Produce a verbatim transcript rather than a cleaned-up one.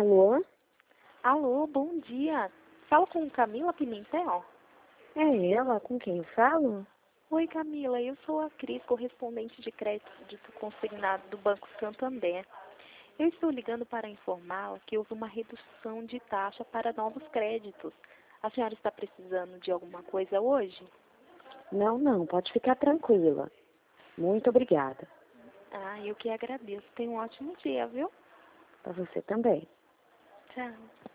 Alô? Alô, bom dia. Fala com Camila Pimentel? É ela com quem eu falo? Oi, Camila. Eu sou a Cris, correspondente de crédito consignado do Banco Santander. Eu estou ligando para informá-la que houve uma redução de taxa para novos créditos. A senhora está precisando de alguma coisa hoje? Não, não, pode ficar tranquila. Muito obrigada. Ah, eu que agradeço. Tenha um ótimo dia, viu? Para você também. Tchau.